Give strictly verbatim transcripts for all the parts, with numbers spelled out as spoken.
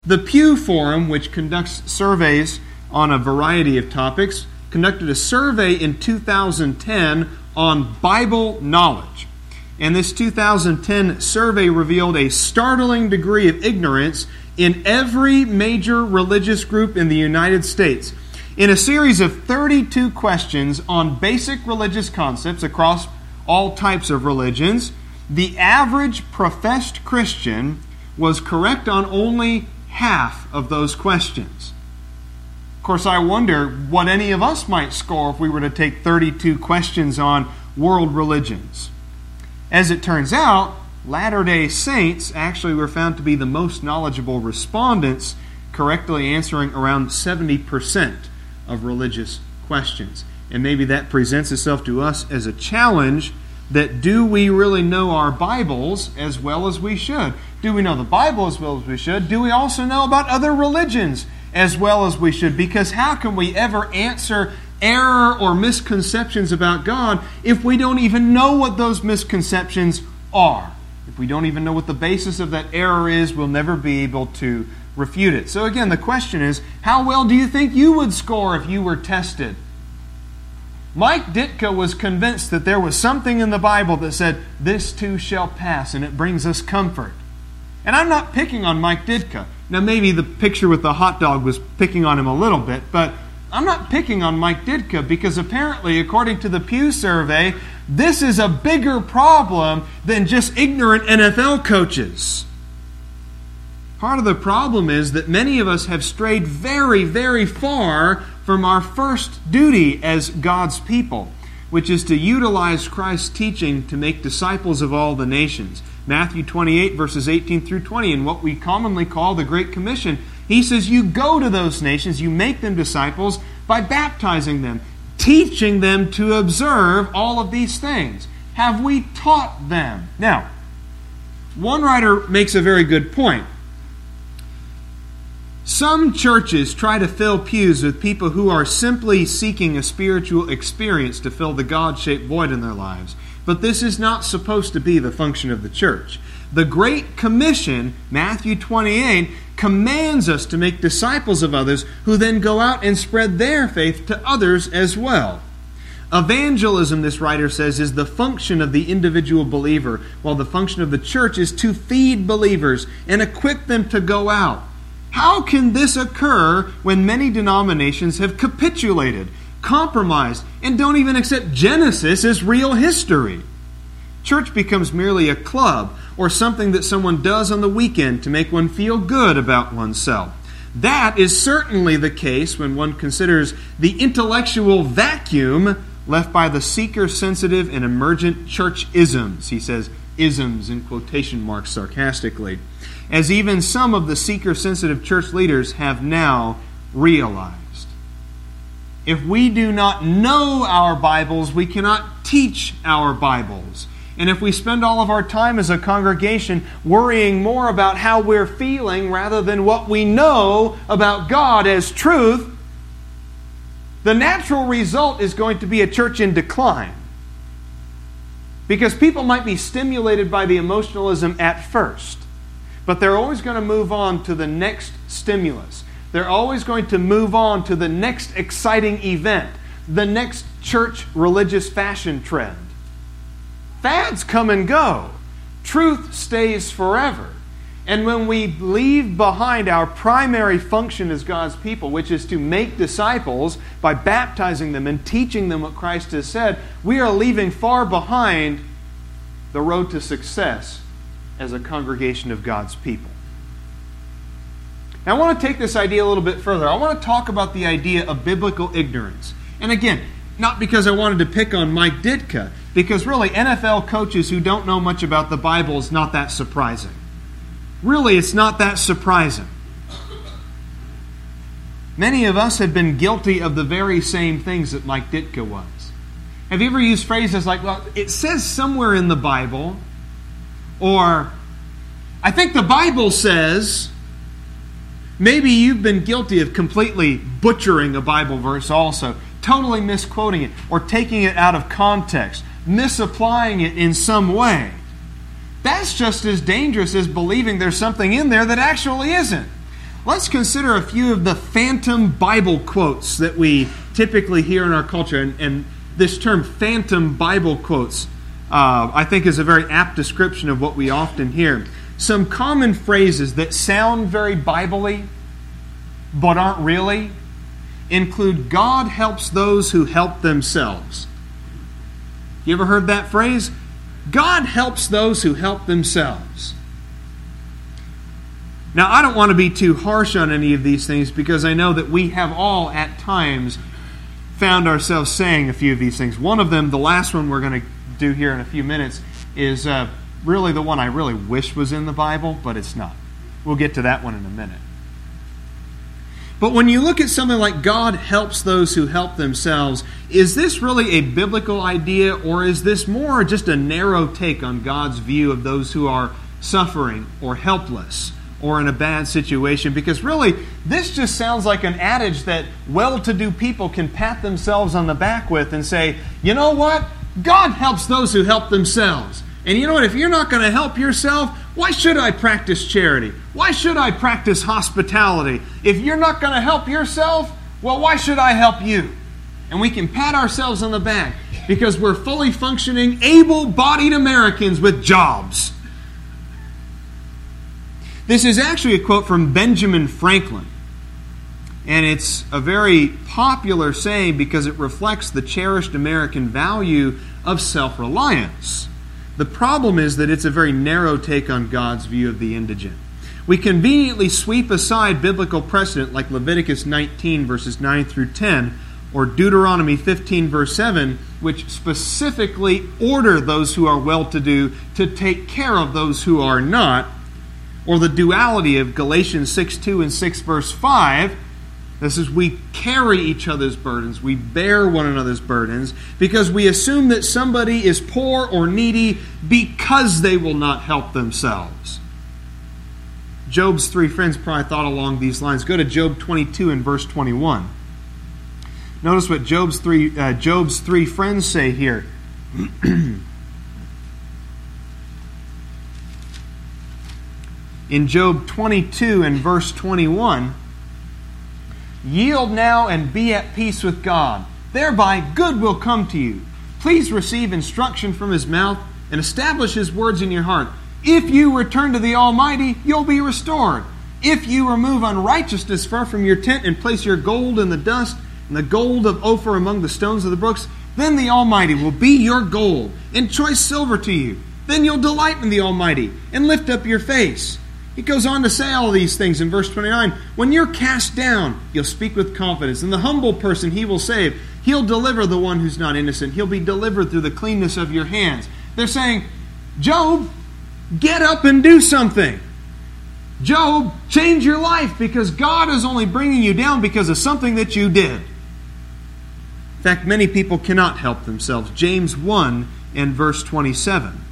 The Pew Forum, which conducts surveys on a variety of topics, conducted a survey in two thousand ten on Bible knowledge. And this two thousand ten survey revealed a startling degree of ignorance in every major religious group in the United States. In a series of thirty-two questions on basic religious concepts across all types of religions, the average professed Christian was correct on only half of those questions. Of course, I wonder what any of us might score if we were to take thirty-two questions on world religions. As it turns out, Latter-day Saints actually were found to be the most knowledgeable respondents, correctly answering around seventy percent of religious questions. And maybe that presents itself to us as a challenge that do we really know our Bibles as well as we should? Do we know the Bible as well as we should? Do we also know about other religions as well as we should? Because how can we ever answer error or misconceptions about God if we don't even know what those misconceptions are? If we don't even know what the basis of that error is, we'll never be able to refute it. So again, the question is, how well do you think you would score if you were tested? Mike Ditka was convinced that there was something in the Bible that said, this too shall pass, and it brings us comfort. And I'm not picking on Mike Ditka. Now maybe the picture with the hot dog was picking on him a little bit, but I'm not picking on Mike Ditka because apparently, according to the Pew survey, this is a bigger problem than just ignorant N F L coaches. Part of the problem is that many of us have strayed very, very far from our first duty as God's people, which is to utilize Christ's teaching to make disciples of all the nations. Matthew twenty-eight, verses eighteen through twenty, in what we commonly call the Great Commission, he says, you go to those nations, you make them disciples by baptizing them, teaching them to observe all of these things. Have we taught them? Now, one writer makes a very good point. Some churches try to fill pews with people who are simply seeking a spiritual experience to fill the God-shaped void in their lives. But this is not supposed to be the function of the church. The Great Commission, Matthew twenty-eight, commands us to make disciples of others who then go out and spread their faith to others as well. Evangelism, this writer says, is the function of the individual believer, while the function of the church is to feed believers and equip them to go out. How can this occur when many denominations have capitulated, compromised, and don't even accept Genesis as real history? Church becomes merely a club or something that someone does on the weekend to make one feel good about oneself. That is certainly the case when one considers the intellectual vacuum left by the seeker-sensitive and emergent church-isms. He says isms in quotation marks sarcastically, as even some of the seeker-sensitive church leaders have now realized. If we do not know our Bibles, we cannot teach our Bibles. And if we spend all of our time as a congregation worrying more about how we're feeling rather than what we know about God as truth, the natural result is going to be a church in decline. Because people might be stimulated by the emotionalism at first, but they're always going to move on to the next stimulus. They're always going to move on to the next exciting event, the next church religious fashion trend. Fads come and go. Truth stays forever. And when we leave behind our primary function as God's people, which is to make disciples by baptizing them and teaching them what Christ has said, we are leaving far behind the road to success as a congregation of God's people. Now, I want to take this idea a little bit further. I want to talk about the idea of biblical ignorance. And again, not because I wanted to pick on Mike Ditka, because really N F L coaches who don't know much about the Bible is not that surprising. Really, it's not that surprising. Many of us have been guilty of the very same things that Mike Ditka was. Have you ever used phrases like, well, it says somewhere in the Bible, or I think the Bible says. Maybe you've been guilty of completely butchering a Bible verse also, totally misquoting it, or taking it out of context, misapplying it in some way. That's just as dangerous as believing there's something in there that actually isn't. let's consider a few of the phantom Bible quotes that we typically hear in our culture. And, and this term, phantom Bible quotes, uh, I think is a very apt description of what we often hear. Some common phrases that sound very Bible-y, but aren't really, include, God helps those who help themselves. You ever heard that phrase? God helps those who help themselves. Now, I don't want to be too harsh on any of these things because I know that we have all at times found ourselves saying a few of these things. One of them, the last one we're going to do here in a few minutes, is uh, really the one I really wish was in the Bible, but it's not. We'll get to that one in a minute. But when you look at something like God helps those who help themselves, is this really a biblical idea, or is this more just a narrow take on God's view of those who are suffering or helpless or in a bad situation? Because really, this just sounds like an adage that well-to-do people can pat themselves on the back with and say, you know what? God helps those who help themselves. And you know what? If you're not going to help yourself, why should I practice charity? Why should I practice hospitality? If you're not going to help yourself, well, why should I help you? And we can pat ourselves on the back because we're fully functioning, able-bodied Americans with jobs. This is actually a quote from Benjamin Franklin. And it's a very popular saying because it reflects the cherished American value of self-reliance. The problem is that it's a very narrow take on God's view of the indigent. We conveniently sweep aside biblical precedent like Leviticus nineteen, verses nine through ten, or Deuteronomy fifteen, verse seven, which specifically order those who are well-to-do to take care of those who are not, or the duality of Galatians six two and six, verse five. This is, we carry each other's burdens. We bear one another's burdens because we assume that somebody is poor or needy because they will not help themselves. Job's three friends probably thought along these lines. Go to Job twenty-two and verse twenty-one. Notice what Job's three, uh, Job's three friends say here. In Job twenty-two and verse twenty-one, yield now and be at peace with God. Thereby good will come to you. Please receive instruction from His mouth and establish His words in your heart. If you return to the Almighty, you'll be restored. If you remove unrighteousness far from your tent and place your gold in the dust and the gold of Ophir among the stones of the brooks, then the Almighty will be your gold and choice silver to you. Then you'll delight in the Almighty and lift up your face. He goes on to say all these things in verse twenty-nine. When you're cast down, you'll speak with confidence. And the humble person He will save. He'll deliver the one who's not innocent. He'll be delivered through the cleanness of your hands. They're saying, Job, get up and do something. Job, change your life because God is only bringing you down because of something that you did. In fact, many people cannot help themselves. James one and verse twenty-seven.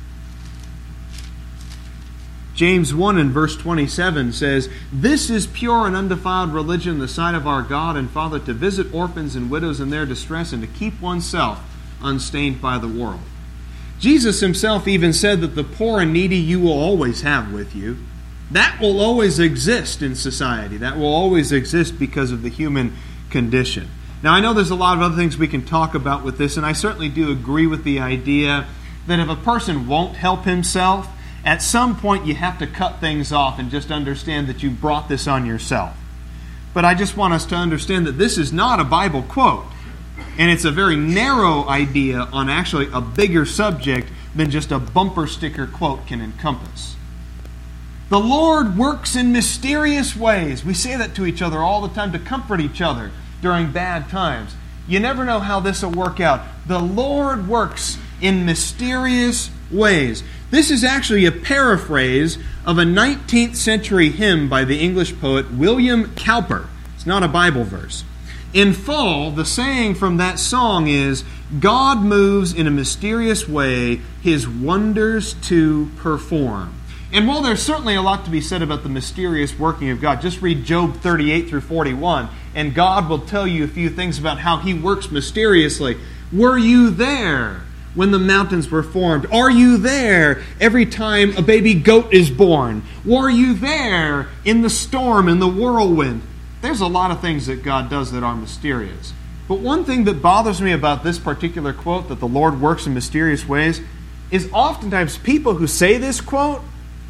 James one and verse twenty-seven says, this is pure and undefiled religion in the sight of our God and Father, to visit orphans and widows in their distress and to keep oneself unstained by the world. Jesus Himself even said that the poor and needy you will always have with you. That will always exist in society. That will always exist because of the human condition. Now, I know there's a lot of other things we can talk about with this, and I certainly do agree with the idea that if a person won't help himself, at some point you have to cut things off and just understand that you brought this on yourself. But I just want us to understand that this is not a Bible quote. And it's a very narrow idea on actually a bigger subject than just a bumper sticker quote can encompass. The Lord works in mysterious ways. We say that to each other all the time to comfort each other during bad times. You never know how this will work out. The Lord works in mysterious ways. This is actually a paraphrase of a nineteenth century hymn by the English poet William Cowper. It's not a Bible verse. In full, the saying from that song is, God moves in a mysterious way, His wonders to perform. And while there's certainly a lot to be said about the mysterious working of God, just read Job thirty-eight through forty-one, and God will tell you a few things about how He works mysteriously. Were you there when the mountains were formed? Are you there every time a baby goat is born? Were you there in the storm, in the whirlwind? There's a lot of things that God does that are mysterious. But one thing that bothers me about this particular quote, that the Lord works in mysterious ways, is oftentimes people who say this quote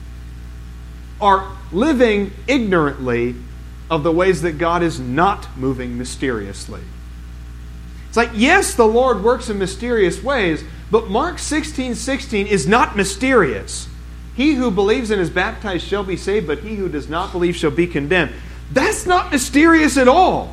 are living ignorantly of the ways that God is not moving mysteriously. It's like, yes, the Lord works in mysterious ways, but Mark sixteen sixteen is not mysterious. He who believes and is baptized shall be saved, but he who does not believe shall be condemned. That's not mysterious at all.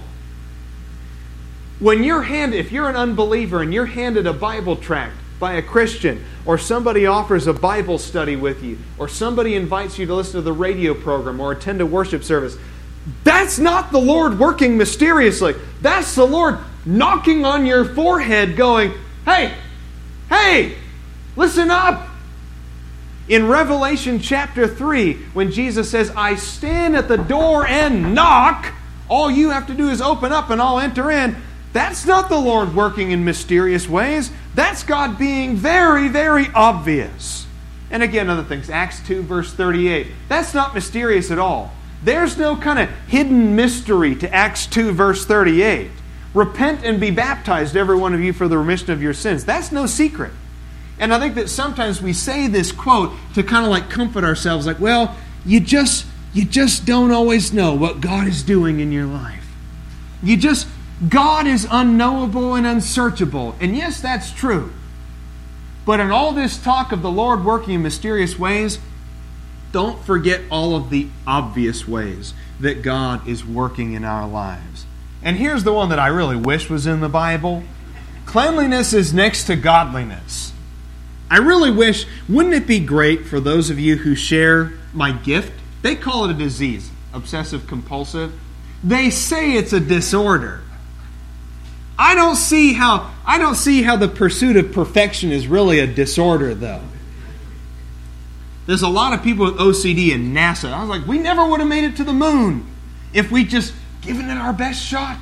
When you're handed, if you're an unbeliever and you're handed a Bible tract by a Christian, or somebody offers a Bible study with you, or somebody invites you to listen to the radio program or attend a worship service, that's not the Lord working mysteriously. That's the Lord knocking on your forehead going, hey, hey, listen up. In Revelation chapter three, when Jesus says, I stand at the door and knock, all you have to do is open up and I'll enter in. That's not the Lord working in mysterious ways. That's God being very, very obvious. And again, other things. Acts two, verse thirty-eight. That's not mysterious at all. There's no kind of hidden mystery to Acts two, verse thirty-eight. Repent and be baptized, every one of you, for the remission of your sins. That's no secret. And I think that sometimes we say this quote to kind of like comfort ourselves, like, well, you just, you just don't always know what God is doing in your life. You just, God is unknowable and unsearchable. And yes, that's true. But in all this talk of the Lord working in mysterious ways, don't forget all of the obvious ways that God is working in our lives. And here's the one that I really wish was in the Bible. Cleanliness is next to godliness. I really wish, wouldn't it be great for those of you who share my gift? They call it a disease, obsessive compulsive. They say it's a disorder. I don't see how I don't see how the pursuit of perfection is really a disorder, though. There's a lot of people with O C D in NASA. I was like, we never would have made it to the moon if we just given it our best shot.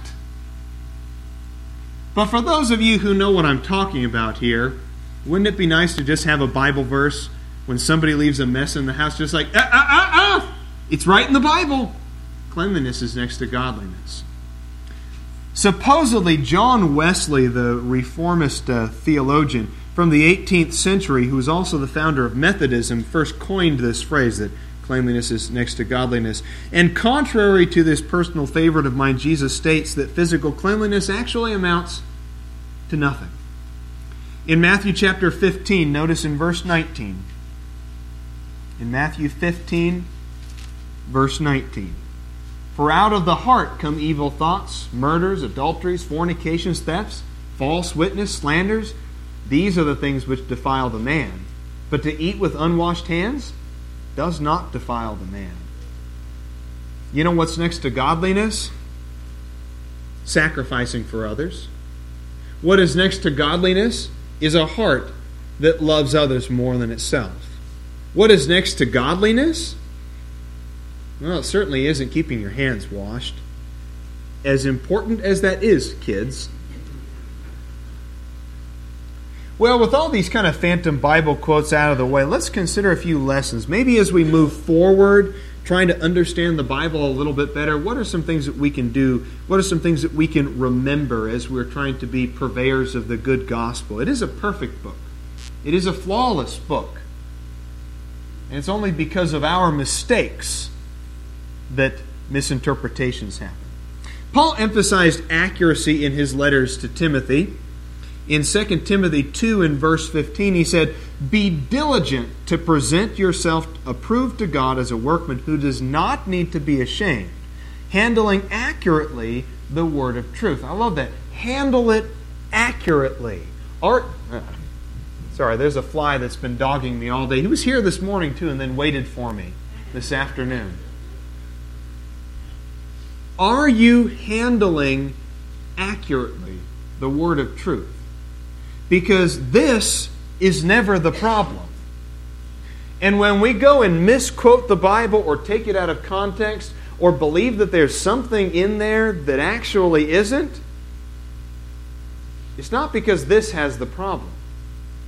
But for those of you who know what I'm talking about here, wouldn't it be nice to just have a Bible verse when somebody leaves a mess in the house, just like, ah, ah, ah, ah. It's right in the Bible. Cleanliness is next to godliness. Supposedly, John Wesley, the reformist uh, theologian from the eighteenth century, who was also the founder of Methodism, first coined this phrase that cleanliness is next to godliness. And contrary to this personal favorite of mine, Jesus states that physical cleanliness actually amounts to nothing. In Matthew chapter fifteen, notice in verse nineteen. In Matthew fifteen, verse nineteen. For out of the heart come evil thoughts, murders, adulteries, fornications, thefts, false witness, slanders. These are the things which defile the man. But to eat with unwashed hands does not defile the man. You know what's next to godliness? Sacrificing for others. What is next to godliness is a heart that loves others more than itself. What is next to godliness? Well, it certainly isn't keeping your hands washed. As important as that is, kids. Well, with all these kind of phantom Bible quotes out of the way, let's consider a few lessons. Maybe as we move forward, trying to understand the Bible a little bit better, what are some things that we can do? What are some things that we can remember as we're trying to be purveyors of the good gospel? It is a perfect book. It is a flawless book. And it's only because of our mistakes that misinterpretations happen. Paul emphasized accuracy in his letters to Timothy. In Second Timothy two and verse fifteen, he said, be diligent to present yourself approved to God as a workman who does not need to be ashamed, handling accurately the word of truth. I love that. Handle it accurately. Art, uh, sorry, there's a fly that's been dogging me all day. He was here this morning too and then waited for me this afternoon. Are you handling accurately the word of truth? Because this is never the problem. And when we go and misquote the Bible or take it out of context or believe that there's something in there that actually isn't, it's not because this has the problem.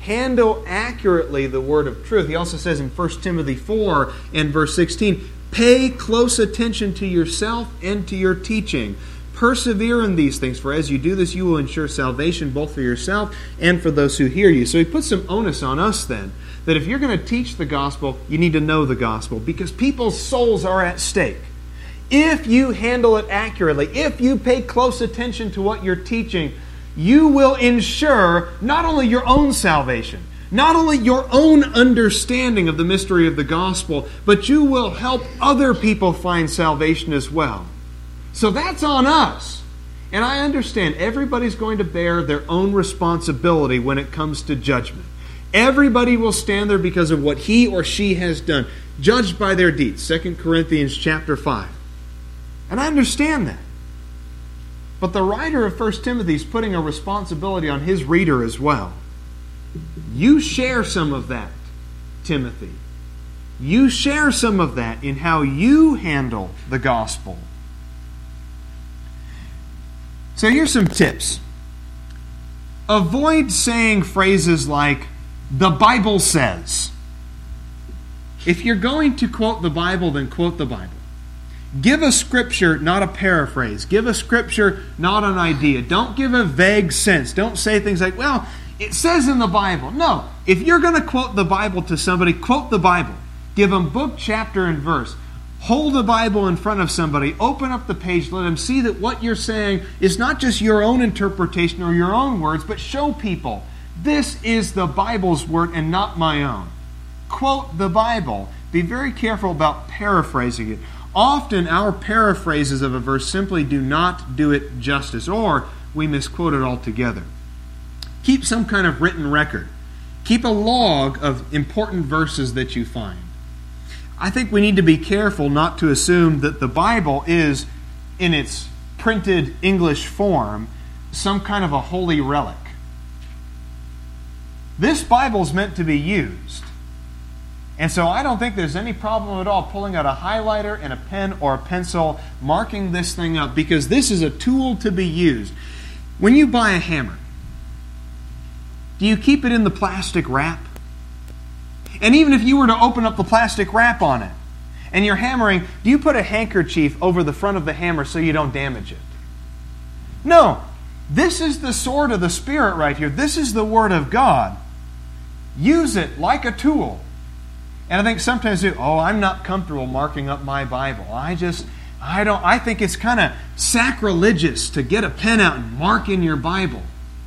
handle accurately the word of truth. He also says in First Timothy four and verse sixteen, pay close attention to yourself and to your teaching. Persevere in these things, for as you do this, you will ensure salvation both for yourself and for those who hear you. So he puts some onus on us then, that if you're going to teach the gospel, you need to know the gospel, because people's souls are at stake. If you handle it accurately, if you pay close attention to what you're teaching, you will ensure not only your own salvation, not only your own understanding of the mystery of the gospel, but you will help other people find salvation as well. So that's on us. And I understand everybody's going to bear their own responsibility when it comes to judgment. Everybody will stand there because of what he or she has done, judged by their deeds. Second Corinthians chapter five. And I understand that. But the writer of First Timothy is putting a responsibility on his reader as well. You share some of that, Timothy. You share some of that in how you handle the gospel. So here's some tips. Avoid saying phrases like, the Bible says. If you're going to quote the Bible, then quote the Bible. Give a scripture, not a paraphrase. Give a scripture, not an idea. Don't give a vague sense. Don't say things like, well, it says in the Bible. No. If you're going to quote the Bible to somebody, quote the Bible. Give them book, chapter, and verse. Hold the Bible in front of somebody. Open up the page. Let them see that what you're saying is not just your own interpretation or your own words, but show people, this is the Bible's word and not my own. Quote the Bible. Be very careful about paraphrasing it. Often our paraphrases of a verse simply do not do it justice, or we misquote it altogether. Keep some kind of written record. Keep a log of important verses that you find. I think we need to be careful not to assume that the Bible is, in its printed English form, some kind of a holy relic. This Bible is meant to be used. And so I don't think there's any problem at all pulling out a highlighter and a pen or a pencil, marking this thing up, because this is a tool to be used. When you buy a hammer, do you keep it in the plastic wrap? And even if you were to open up the plastic wrap on it, and you're hammering, do you put a handkerchief over the front of the hammer so you don't damage it? No. This is the sword of the Spirit right here. This is the Word of God. Use it like a tool. And I think sometimes, you, oh, I'm not comfortable marking up my Bible. I just, I don't, I think it's kind of sacrilegious to get a pen out and mark in your Bible.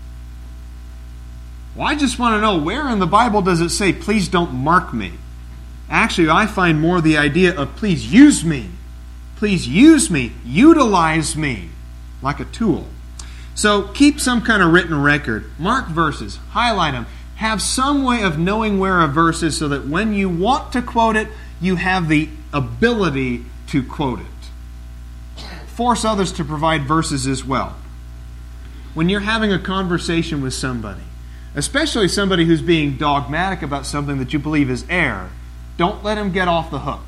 Well, I just want to know, where in the Bible does it say, please don't mark me? Actually, I find more the idea of, please use me. Please use me. Utilize me like a tool. So keep some kind of written record. Mark verses. Highlight them. Have some way of knowing where a verse is so that when you want to quote it, you have the ability to quote it. Force others to provide verses as well. When you're having a conversation with somebody, especially somebody who's being dogmatic about something that you believe is error, don't let him get off the hook.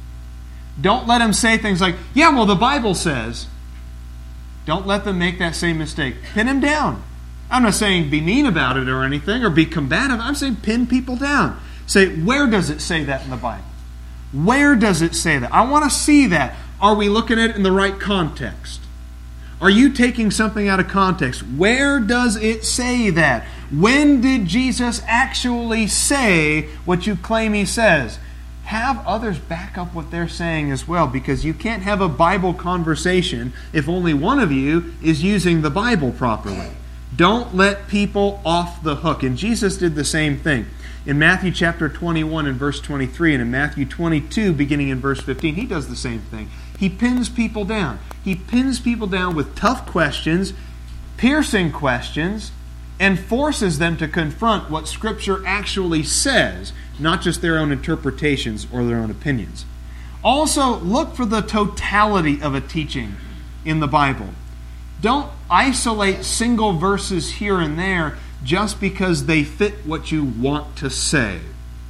Don't let him say things like, yeah, well, the Bible says. Don't let them make that same mistake. Pin him down. I'm not saying be mean about it or anything or be combative. I'm saying pin people down. Say, where does it say that in the Bible? Where does it say that? I want to see that. Are we looking at it in the right context? Are you taking something out of context? Where does it say that? When did Jesus actually say what you claim he says? Have others back up what they're saying as well, because you can't have a Bible conversation if only one of you is using the Bible properly. Don't let people off the hook. And Jesus did the same thing. In Matthew chapter twenty-one and verse twenty-three, and in Matthew twenty-two beginning in verse fifteen, he does the same thing. He pins people down. He pins people down with tough questions, piercing questions, and forces them to confront what Scripture actually says, not just their own interpretations or their own opinions. Also, look for the totality of a teaching in the Bible. Don't isolate single verses here and there just because they fit what you want to say.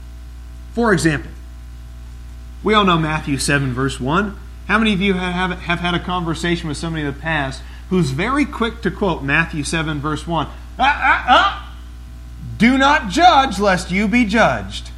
For example, we all know Matthew seven verse one. How many of you have, have had a conversation with somebody in the past who's very quick to quote Matthew seven verse one? Ah, ah, ah. Do not judge lest you be judged.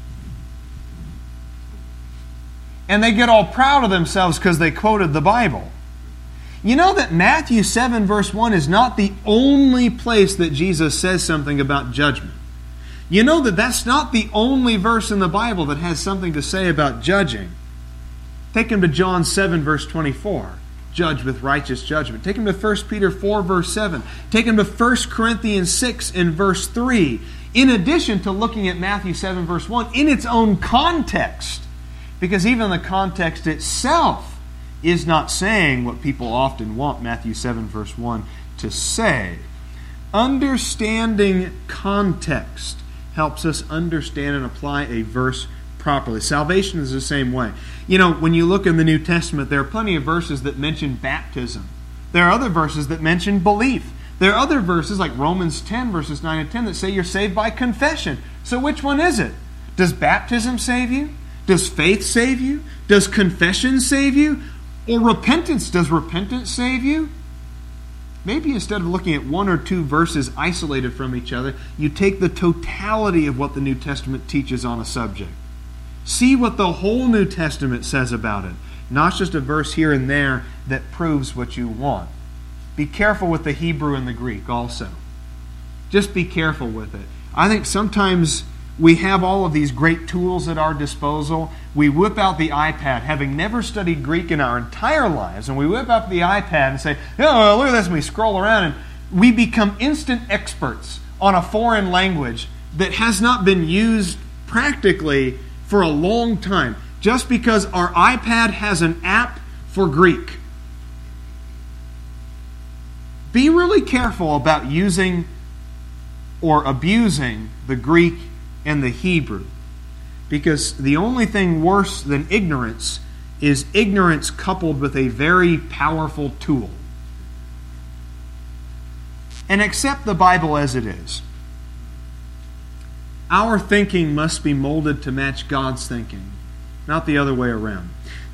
And they get all proud of themselves because they quoted the Bible. You know that Matthew seven verse one is not the only place that Jesus says something about judgment. You know that that's not the only verse in the Bible that has something to say about judging. Take him to John seven verse twenty-four. Judge with righteous judgment. Take him to First Peter four verse seven. Take him to First Corinthians six in verse three. In addition to looking at Matthew seven verse one in its own context. Because even the context itself is not saying what people often want Matthew seven verse one to say. Understanding context helps us understand and apply a verse properly. Salvation is the same way. You know, when you look in the New Testament, there are plenty of verses that mention baptism. There are other verses that mention belief. There are other verses like Romans ten verses nine and ten that say you're saved by confession. So which one is it? Does baptism save you? Does faith save you? Does confession save you? Or repentance? Does repentance save you? Maybe instead of looking at one or two verses isolated from each other, you take the totality of what the New Testament teaches on a subject. See what the whole New Testament says about it, not just a verse here and there that proves what you want. Be careful with the Hebrew and the Greek also. Just be careful with it. I think sometimes we have all of these great tools at our disposal. We whip out the iPad, having never studied Greek in our entire lives, and we whip up the iPad and say, oh, look at this, and we scroll around, and we become instant experts on a foreign language that has not been used practically for a long time, just because our iPad has an app for Greek. Be really careful about using or abusing the Greek and the Hebrew, because the only thing worse than ignorance is ignorance coupled with a very powerful tool. And accept the Bible as it is. Our thinking must be molded to match God's thinking, not the other way around.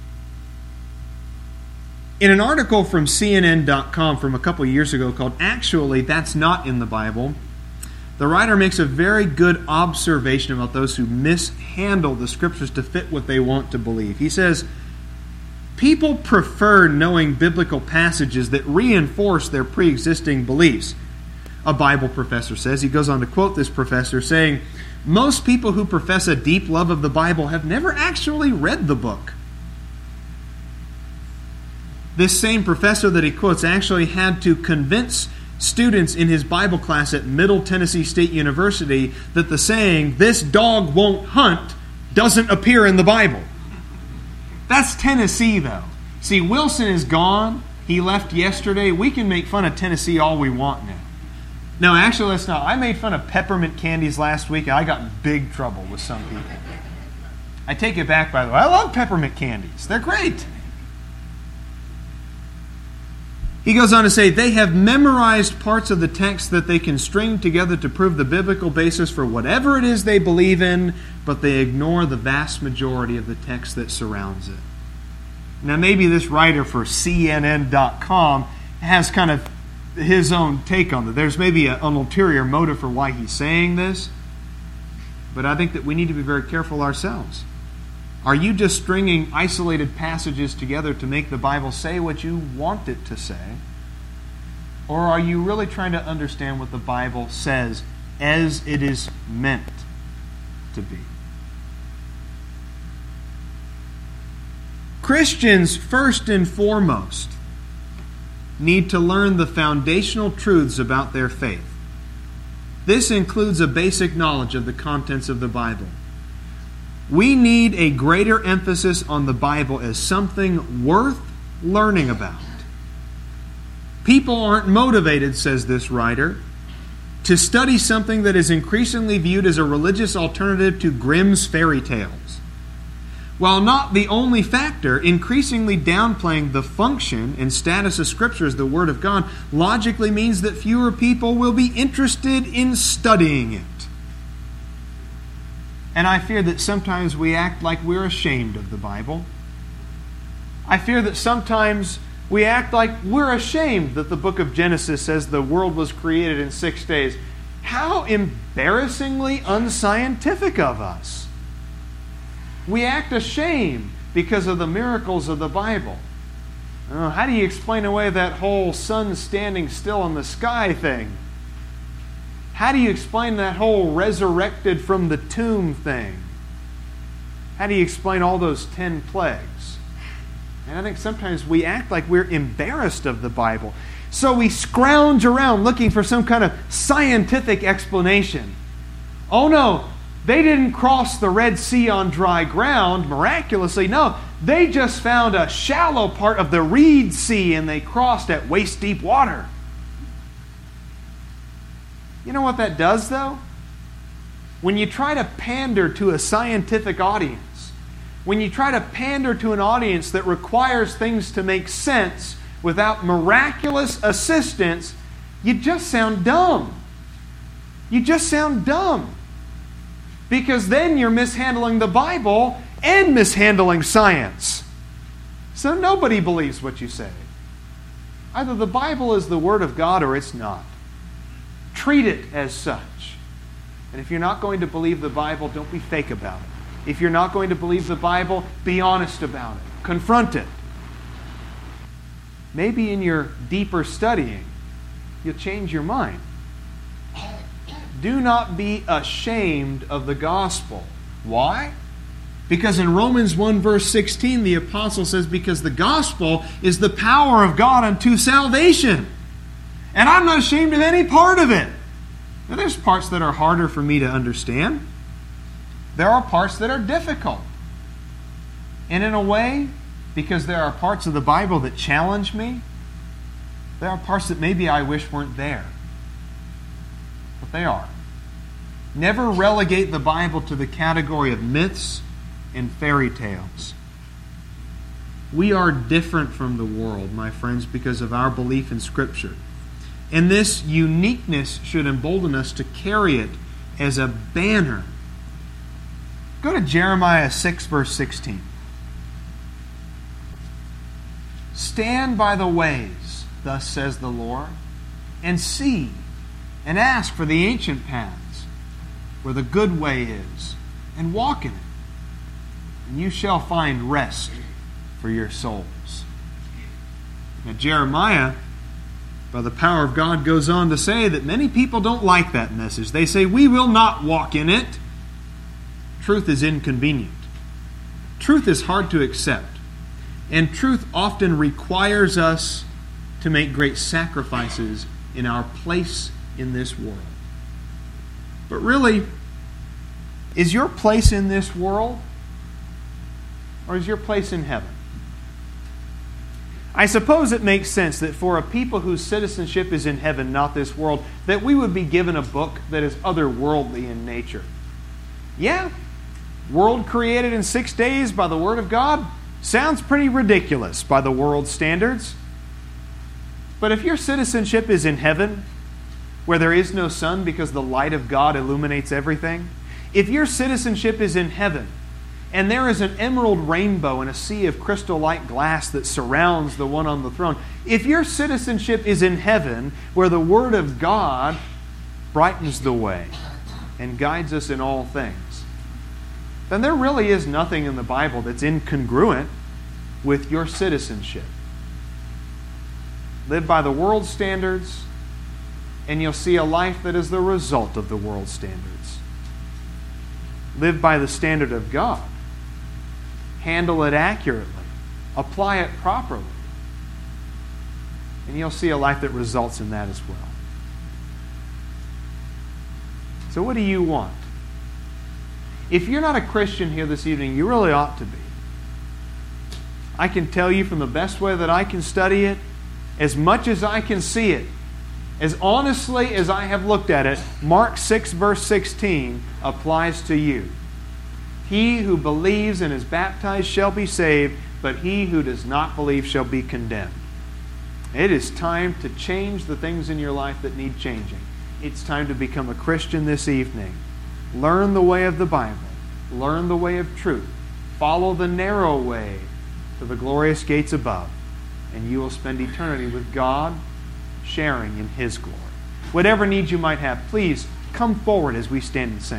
In an article from C N N dot com from a couple of years ago called Actually, That's Not in the Bible, the writer makes a very good observation about those who mishandle the Scriptures to fit what they want to believe. He says, people prefer knowing biblical passages that reinforce their pre-existing beliefs. A Bible professor says, he goes on to quote this professor saying, most people who profess a deep love of the Bible have never actually read the book. This same professor that he quotes actually had to convince students in his Bible class at Middle Tennessee State University that the saying, this dog won't hunt, doesn't appear in the Bible. That's Tennessee, though. See, Wilson is gone. He left yesterday. We can make fun of Tennessee all we want now. No, actually, let's not. I made fun of peppermint candies last week, and I got in big trouble with some people. I take it back, by the way. I love peppermint candies. They're great. He goes on to say, they have memorized parts of the text that they can string together to prove the biblical basis for whatever it is they believe in, but they ignore the vast majority of the text that surrounds it. Now, maybe this writer for C N N dot com has kind of his own take on it. There's maybe a, an ulterior motive for why he's saying this, but I think that we need to be very careful ourselves. Are you just stringing isolated passages together to make the Bible say what you want it to say? Or are you really trying to understand what the Bible says as it is meant to be? Christians, first and foremost, need to learn the foundational truths about their faith. This includes a basic knowledge of the contents of the Bible. We need a greater emphasis on the Bible as something worth learning about. People aren't motivated, says this writer, to study something that is increasingly viewed as a religious alternative to Grimm's fairy tales. While not the only factor, increasingly downplaying the function and status of Scripture as the Word of God logically means that fewer people will be interested in studying it. And I fear that sometimes we act like we're ashamed of the Bible. I fear that sometimes we act like we're ashamed that the book of Genesis says the world was created in six days. How embarrassingly unscientific of us. We act ashamed because of the miracles of the Bible. Uh, how do you explain away that whole sun standing still in the sky thing? How do you explain that whole resurrected from the tomb thing? How do you explain all those ten plagues? And I think sometimes we act like we're embarrassed of the Bible. So we scrounge around looking for some kind of scientific explanation. Oh no, they didn't cross the Red Sea on dry ground miraculously. No, they just found a shallow part of the Reed Sea and they crossed at waist-deep water. You know what that does, though? When you try to pander to a scientific audience, when you try to pander to an audience that requires things to make sense without miraculous assistance, you just sound dumb. You just sound dumb. Because then you're mishandling the Bible and mishandling science. So nobody believes what you say. Either the Bible is the Word of God or it's not. Treat it as such. And if you're not going to believe the Bible, don't be fake about it. If you're not going to believe the Bible, be honest about it. Confront it. Maybe in your deeper studying, you'll change your mind. Do not be ashamed of the gospel. Why? Because in Romans one verse sixteen, the apostle says, because the gospel is the power of God unto salvation. And I'm not ashamed of any part of it. Now, there's parts that are harder for me to understand. There are parts that are difficult. And in a way, because there are parts of the Bible that challenge me, there are parts that maybe I wish weren't there. But they are. Never relegate the Bible to the category of myths and fairy tales. We are different from the world, my friends, because of our belief in Scripture. And this uniqueness should embolden us to carry it as a banner. Go to Jeremiah six, verse sixteen. Stand by the ways, thus says the Lord, and see, and ask for the ancient paths, where the good way is, and walk in it, and you shall find rest for your souls. Now, Jeremiah, by the power of God, goes on to say that many people don't like that message. They say, we will not walk in it. Truth is inconvenient. Truth is hard to accept. And truth often requires us to make great sacrifices in our place in this world. But really, is your place in this world, or is your place in heaven? I suppose it makes sense that for a people whose citizenship is in heaven, not this world, that we would be given a book that is otherworldly in nature. Yeah, world created in six days by the Word of God sounds pretty ridiculous by the world's standards. But if your citizenship is in heaven, where there is no sun because the light of God illuminates everything, if your citizenship is in heaven, and there is an emerald rainbow and a sea of crystal-like glass that surrounds the one on the throne, if your citizenship is in heaven, where the Word of God brightens the way and guides us in all things, then there really is nothing in the Bible that's incongruent with your citizenship. Live by the world's standards, and you'll see a life that is the result of the world's standards. Live by the standard of God. Handle it accurately. Apply it properly. And you'll see a life that results in that as well. So what do you want? If you're not a Christian here this evening, you really ought to be. I can tell you from the best way that I can study it, as much as I can see it, as honestly as I have looked at it, Mark six, verse sixteen applies to you. He who believes and is baptized shall be saved, but he who does not believe shall be condemned. It is time to change the things in your life that need changing. It's time to become a Christian this evening. Learn the way of the Bible. Learn the way of truth. Follow the narrow way to the glorious gates above, and you will spend eternity with God, sharing in His glory. whatever needs you might have, please come forward as we stand and sing.